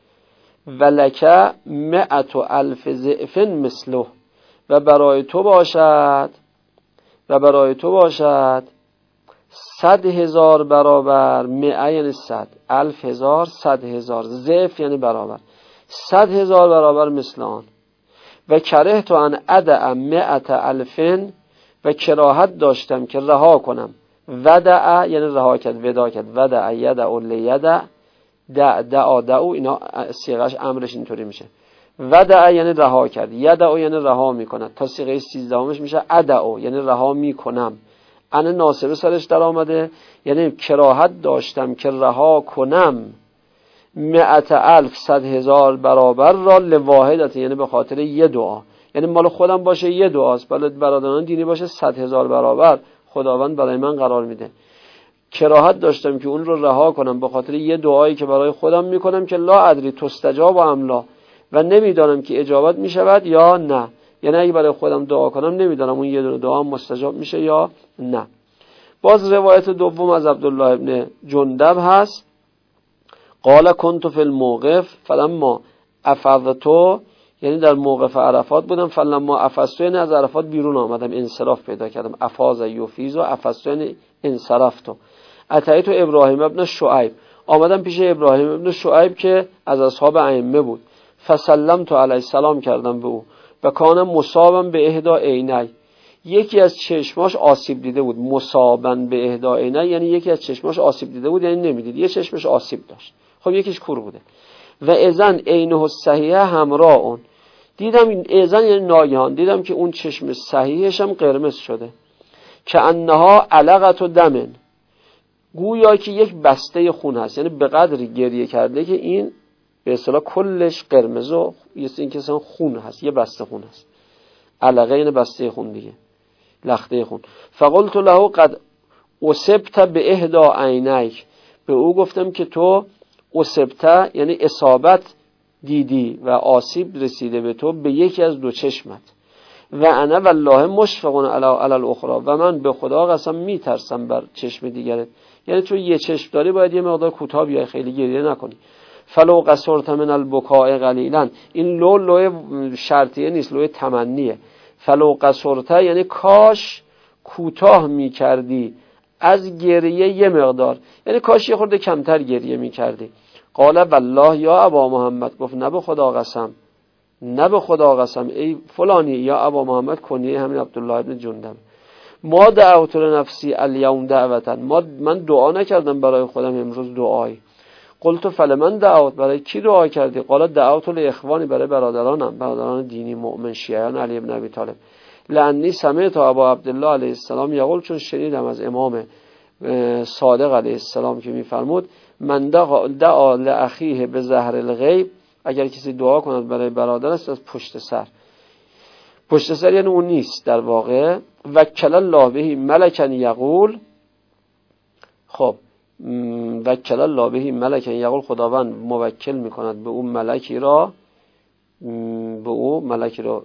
ولک مئة الف ضعف مثله، و برای تو باشد و برای تو باشد صد هزار برابر، مئه یعنی صد، الف هزار، صد هزار، ضعف یعنی برابر، صد هزار برابر مثل آن. و کره تو ان ادع مئة الفن، و کراهت داشتم که رها کنم، ودع یعنی رها کرد، ودا کرد، ودع یدع لیدع، دع دعا دعو، اینا صیغش امرش اینطوری میشه. ودع یعنی رها کرد، یدع یعنی رها میکند، تا صیغه سیزدهمش میشه ادع یعنی رها میکنم. ان ناصبه سرش در آمده، یعنی کراهت داشتم که رها کنم مئة الف، صد هزار برابر را، لواحدت یعنی به خاطر یه دعا، یعنی مال خودم باشه یه دعاست، بلکه برادران دینی باشه صد هزار برابر خداوند برای من قرار میده. کراهت داشتم که اون رو رها کنم به خاطر یه دعایی که برای خودم میکنم که لا ادری تستجاب و املا، و نمیدانم که اجابت میشود یا نه، یعنی اگه برای خودم دعا کنم نمیدانم اون یه دونه دعا مستجاب میشه یا نه. باز روایت دوم از عبدالله ابن جندب هست، قال کنت فی الموقف فلما افضتو، یعنی در موقف عرفات بودم، فلما افضتو یعنی از عرفات بیرون آمدم، انصراف پیدا کردم، افاض یفیض و افضتو یعنی انصرفتو. اتیت ابراهیم ابن شعیب، آمدم پیش ابراهیم ابن شعیب که از اصحاب ائمه بود، فسلمت علیه، سلام کردم به او، و کان مصابا به احدا عینی، یکی از چشماش آسیب دیده بود، مصابا به احدا عینی یعنی یکی از چشماش آسیب دیده بود، یعنی نمیدید، یه چشمش آسیب داشت، خب یکیش کور بوده. و اذن عینه الصحیحه همراه اون، دیدم این اذن یعنی ناگهان دیدم که اون چشم صحیحش هم قرمز شده، که انها علقت و دمن، گویا که یک بسته خون هست، یعنی به قدری گریه کرده که این به اصطلاح کلش قرمز و یه این که خون هست، یه بسته خون هست، علقه یعنی بسته خون دیگه، لخته خون. فقلت له قد اصبت به احدا عینیک، به او گفتم که تو اصبت یعنی اصابت دیدی و آسیب رسیده به تو به یکی از دو چشمت، و انا والله مشفق علی علی الاخرى، و من به خدا قسم میترسم بر چشم دیگرت. یعنی تو یه چشم داری باید یه مقدار کوتاه بیای، خیلی گریه نکنی. فلو قصرت من البکاء قلیلا، این لو لو شرطیه نیست، لو تمنیه. فلو قصرت یعنی کاش کوتاه میکردی از گریه یه مقدار، یعنی کاش یه خورده کمتر گریه میکردی. قال والله یا ابا محمد، گفت نه به خدا قسم، نه به خدا قسم ای فلانی، یا ابا محمد کنیه همین عبدالله ابن جندب، ما دعوت لنفسی الیوم دعوتن، ما من دعا نکردم برای خودم امروز دعایی. قلت فلمن دعوت، برای کی دعا کردی؟ قال دعوت لاخوانی، برای برادرانم، برادران دینی مؤمن شیعیان علی ابن ابی طالب. لانی سمعت ابا عبدالله علیه السلام یقول، چون شنیدم از امام صادق علیه السلام که میفرمود من دعا لاخیه به ظهر الغیب، اگر کسی دعا کند برای برادرش از پشت سر، پشت سر یعنی اون نیست در واقع. وکل الله به ملکا یقول، خب وکل الله به ملکا یقول، خداوند موکل میکند به اون ملکی را، به اون ملکی را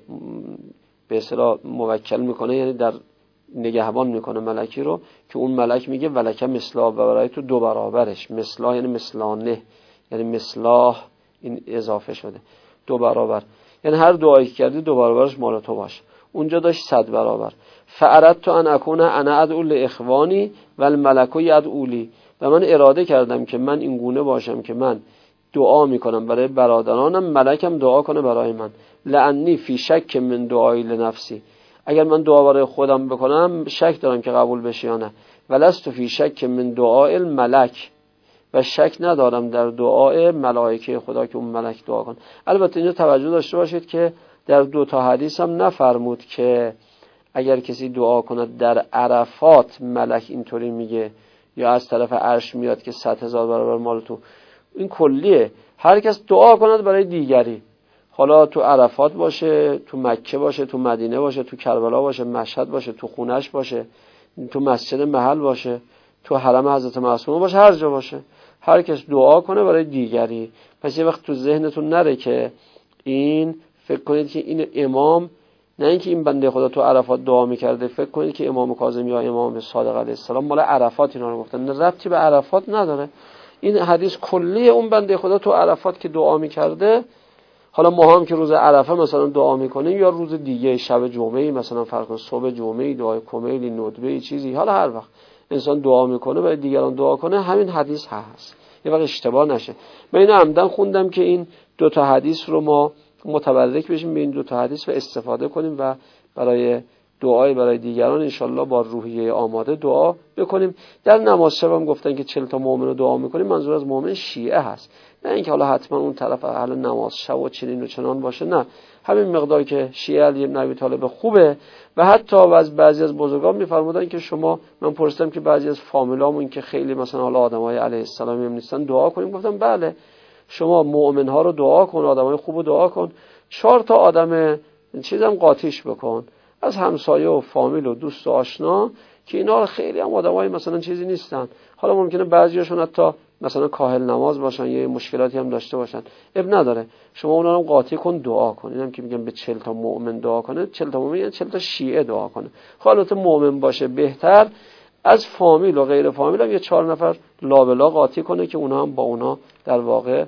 به اصطلاح موکل میکنه، یعنی در نگهبان میکنه ملکی رو، که اون ملک میگه ولک مثلا، و برای تو دو برابرش، مثلا یعنی مثلانه، یعنی مثلا این اضافه شده، دو برابر، یعنی هر دعایی که کردی دو برابرش مال تو باشه. اونجا داشت صد برابر. فاردت ان اكون انا ادعو لاخوانی والملک یدعو لی، و من اراده کردم که من این گونه باشم که من دعا میکنم برای برادرانم، ملکم دعا کنه برای من. لعنی فی شک من دعای لنفسی، اگر من دعا برای خودم بکنم شک دارم که قبول بشه یا نه. ولست فی شک من دعای الملک، و شک ندارم در دعای ملائکه خدا که اون ملک دعا کن. البته اینجا توجه داشته باشید که در دو تا حدیث هم نفرمود که اگر کسی دعا کند در عرفات ملک اینطوری میگه، یا از طرف عرش میاد که صد هزار برابر مال تو. این کلیه، هر کس دعا کند برای دیگری، حالا تو عرفات باشه، تو مکه باشه، تو مدینه باشه، تو کربلا باشه، مشهد باشه، تو خونش باشه، تو مسجد محل باشه، تو حرم حضرت معصومه باشه، هر جا باشه، هر کس دعا کنه برای دیگری. پس یه وقت تو ذهنتون نره که این فکر کنید که این امام، نه اینکه این بنده خدا تو عرفات دعا میکرده فکر کنید که امام کاظم یا امام صادق علیه السلام مال عرفات اینا رو گفتن، نه ربطی به عرفات نداره. این حدیث کلی اون بنده خدا تو عرفات که دعا میکرده. حالا ما هم که روز عرفه مثلا دعا میکنیم، یا روز دیگه شب جمعه مثلا فرض صبح جمعه دعای کمیلی ندبه چیزی، حالا هر وقت انسان دعا میکنه برای دیگران دعا کنه، همین حدیث هست، یه وقت اشتباه نشه. من اینو عمدن خوندم که این دو تا حدیث رو ما متبرک بشیم به این دو تا حدیث و استفاده کنیم و برای دعای برای دیگران انشالله با روحیه آماده دعا بکنیم. در نماز شب هم گفتن که چهل تا مؤمن رو دعا میکنیم، منظور از مؤمن شیعه هست، نه اینکه حالا حتما اون طرف اهل نماز شب و چنین و چنان باشه، نه، همین مقدار که شیعه علی بن ابی طالب خوبه. و حتی از بعضی از بزرگان میفرمودن که شما، من پرسیدم که بعضی از فامیلامون که خیلی مثلا حالا آدمای علیه السلام هم نیستن دعا کنیم، گفتم بله، شما مؤمن ها رو دعا کن، آدمای خوب رو دعا کن، چهار تا آدم چیزم قاطیش بکن از همسایه و فامیل و دوست و آشنا، که اینا خیلی هم آدمای مثلا چیزی نیستن، حالا ممکنه بعضیاشون حتی مثلا کاهل نماز باشن، یه مشکلاتی هم داشته باشن، اب نداره، شما اونا رو قاطی کن دعا کن. اینم که میگم به چهل تا مؤمن دعا کنه، چهل تا مؤمن یعنی چهل تا شیعه دعا کنه. حالت مؤمن باشه بهتر، از فامیل و غیر فامیل هم یه چهار نفر لابلا قاطی کنه که اونا هم با اونا در واقع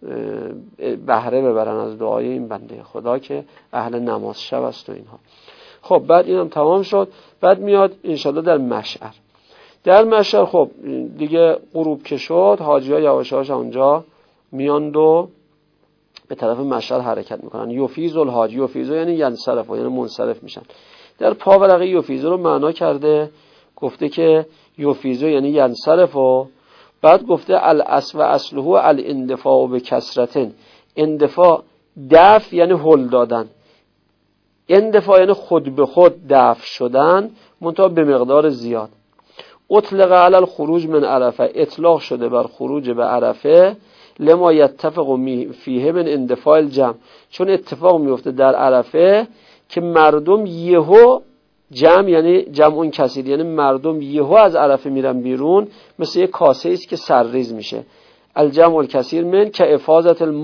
بهره ببرن از دعای این بنده خدا که اهل نماز شب است و اینها. خب بعد اینم تمام شد، بعد میاد انشالله در مشعر. در مشعر خب دیگه غروب که شد، حاجی ها یواش یواش اونجا میاند و به طرف مشعر حرکت میکنن. یفیز الحاج، یفیز یعنی ینصرف، یعنی منصرف میشن. در پاورقی یفیز رو معنا کرده، گفته که یفیز یعنی ینصرف، و بعد گفته الاصل و اصله الاندفاع به کثرتن. اندفاع دفع یعنی هل دادن، اندفاع یعنی خود به خود دفع شدن منتها به مقدار زیاد. اطلق علی الخروج من عرفه، اطلاق شده بر خروج به عرفه، لما یتفق فیه من اندفاع الجمع، چون اتفاق میفته در عرفه که مردم یهو، جمع یعنی جمع کثیر، یعنی مردم یهو از عرفه میرن بیرون، مثل یک کاسه است که سرریز میشه. الجمع الکثیر من که افاضت الماء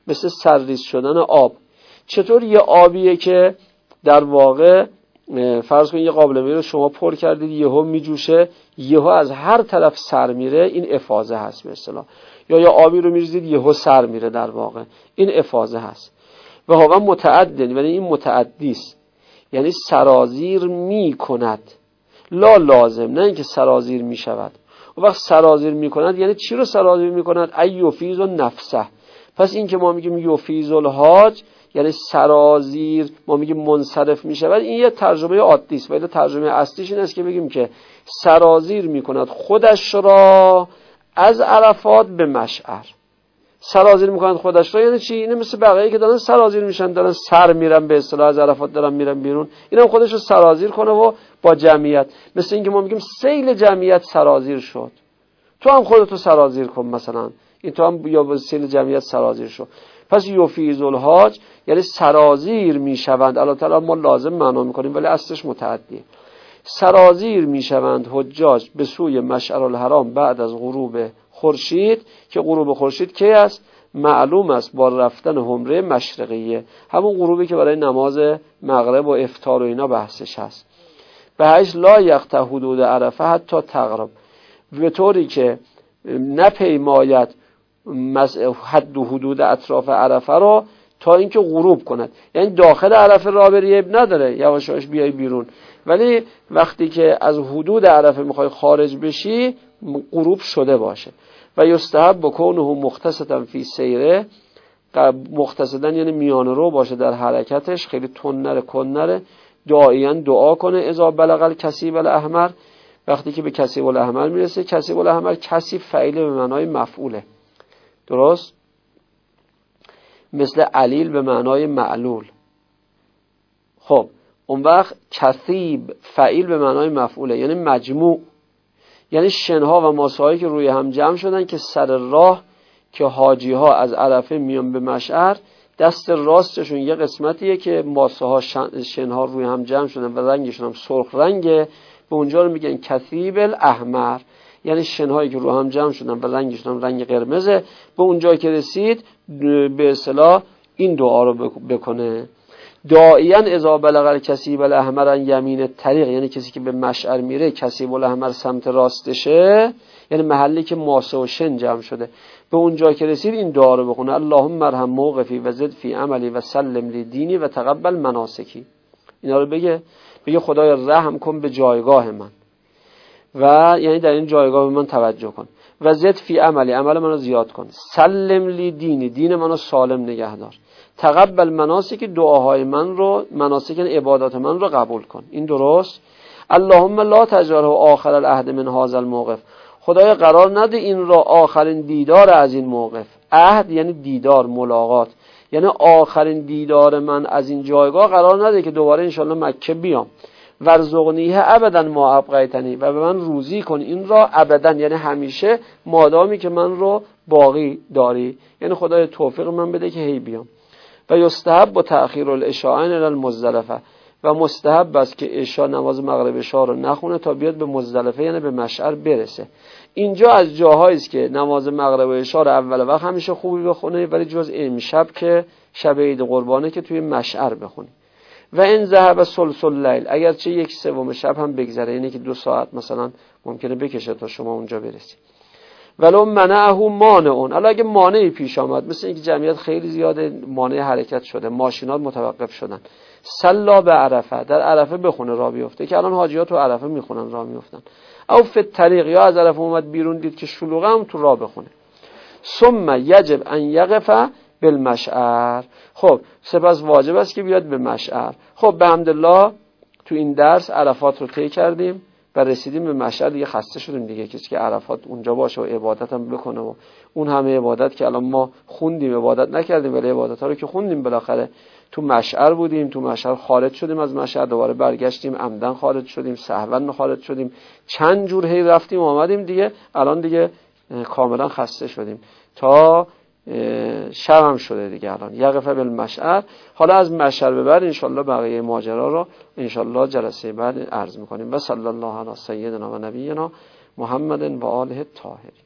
مثل سرریز شدن آب. چطور یه آبیه که در واقع فرض کنید یه قابلمه‌ای رو شما پر کردید، یهو میجوشه، یهو از هر طرف سر میره، این افاضه هست به اصطلاح. یا یا آبی رو میریزید یهو سر میره، در واقع این افاضه هست. و هو متعدی، یعنی این متعدی است، یعنی سرازیر میکند، لا لازم، نه اینکه سرازیر میشود. و وقت سرازیر میکند یعنی چی رو سرازیر میکند؟ ایوفیز و نفسه. پس این که ما میگیم یوفیز الحاج یعنی سرازیر، ما میگیم منصرف میشود، این یه ترجمه عادی است، ولی ترجمه اصلیش این است که بگیم که سرازیر میکند خودش را از عرفات به مشعر. سرازیر میکنند خودش را یعنی چی؟ اینه مثل بقیه که دارن سرازیر میشن، دارن سر میرن به اصطلاح از عرفات، دارن میرن بیرون، اینم خودش رو سرازیر کنه و با جمعیت. مثل اینکه ما میگیم سیل جمعیت سرازیر شد، تو هم خودتو سرازیر کن مثلا، این تو هم یا با سیل جمعیت سرازیر شد. پس یوفیز الحاج یعنی سرازیر میشوند. الله تعالی ما لازم معنا میکنیم ولی اصلش متعدیه. سرازیر میشوند حجاج به سوی مشعر الحرام بعد از غروب خورشید، که غروب خورشید کی است؟ معلوم است با رفتن حمره مشرقیه، همون غروبی که برای نماز مغرب و افطار و اینا بحثش هست. به حیث لا یقطع حدود عرفه حتی تغرب، به طوری که نپیماید حد و حدود اطراف عرفه رو تا اینکه غروب کند. یعنی داخل عرفه راه بری عیب نداره، یواش یواش بیای بیرون، ولی وقتی که از حدود عرفه میخوای خارج بشی غروب شده باشه. و یستحب بکونه مختصدا فی سیره، مختصدا یعنی میانه رو باشه در حرکتش، خیلی تند نره کند نره. داعیاً دعا کنه اذا بلغ الکثیب الاحمر، وقتی که به کثیب الاحمر میرسه. کثیب الاحمر کثیب فعیل به معنای مفعوله، درست؟ مثل علیل به معنای معلول. خب اون وقت کثیب فعیل به معنای مفعوله، یعنی مجموع، یعنی شنها و ماسه‌هایی که روی هم جمع شدن که سر راه که حاجی ها از عرفه میان به مشعر، دست راستشون یه قسمتیه که ماسه ها شنها روی هم جمع شدن و رنگشون هم سرخ رنگه، به اونجا رو میگن کثیب الاحمر، یعنی شنهایی که رو هم جمع شدن و رنگشون هم رنگ قرمزه. به اونجا که رسید به اصطلاح این دعا رو بکنه داعیاً اذا بلغ الکثیب الاحمر عن یمین الطریق، یعنی کسی که به مشعر میره کثیب الاحمر سمت راستشه، یعنی محلی که ماسه و شن جمع شده. به اونجا که رسید این دعا رو بخونه اللهم ارحم موقفی و زد فی عملی و سلم لی دینی و تقبل مناسکی. اینا رو بگه بگه خدای رحم کن به جایگاه من، و یعنی در این جایگاه به من توجه کن، و زد فی عملی، عمل منو زیاد کن، سلم لی دینی، دین منو سالم نگه دار، تقبل مناسک، دعاهای من رو، مناسک عبادات من رو قبول کن. این درست؟ اللهم لا تجعله آخر العهد من هذا الموقف، خدای قرار نده این را آخرین دیدار از این موقف. عهد یعنی دیدار، ملاقات، یعنی آخرین دیدار من از این جایگاه قرار نده که دوباره انشالله مکه بیام. ورزقنیه ابدا ما ابقیتنی، و به من روزی کن این را ابدا، یعنی همیشه، مادامی که من رو باقی داری، یعنی خدای توفیق من بده که هی بیام. و یستحب با تأخیر العشاء الی المزدلفه، و مستحب است که عشاء، نماز مغرب عشاء رو نخونه تا بیاد به مزدلفه، یعنی به مشعر برسه. اینجا از جاهایی است که نماز مغرب و عشاء رو اول وقت همیشه خوبی بخونه، ولی جز امشب که شب عید قربانه که توی مشعر بخونی. و این ذهب ثلث اللیل، اگرچه یک سوم شب هم بگذره، یعنی که دو ساعت مثلا ممکنه بکشه تا شما اونجا برسی. ولو منعه مانعون، حالا اگه مانعی پیش آمد، مثل اینکه جمعیت خیلی زیاده، مانع حرکت شده، ماشینات متوقف شدن، صلا به عرفه، در عرفه بخونه راه بیفته، که الان حاجیات تو عرفه میخونن راه میفتن. او فی الطریق، یا از عرفه اومد بیرون دید که شلوغه، هم تو راه بخونه. ثم یجب ان یقف بالمشعر، خب سپس واجب است که بیاد به مشعر. خب به حمدالله تو این درس عرفات رو طی کردیم و رسیدیم به مشعر، دیگه خسته شدیم دیگه، کسی که عرفات اونجا باشه و عبادت هم بکنه و اون همه عبادت که الان ما خوندیم، عبادت نکردیم ولی عبادت ها رو که خوندیم بالاخره تو مشعر بودیم، تو مشعر خارج شدیم از مشعر، دوباره برگشتیم، عمدن خارج شدیم، سهوا خارج شدیم، چند جور هی رفتیم آمدیم دیگه، الان دیگه کاملا خسته شدیم، تا شب هم شده دیگه الان. یقفه بالمشعر. حالا از مشعر به بعد انشالله بقیه ماجرا رو انشالله جلسه بعد عرض میکنیم. و صلی الله علی سیدنا و نبینا محمد و آله الطاهرین.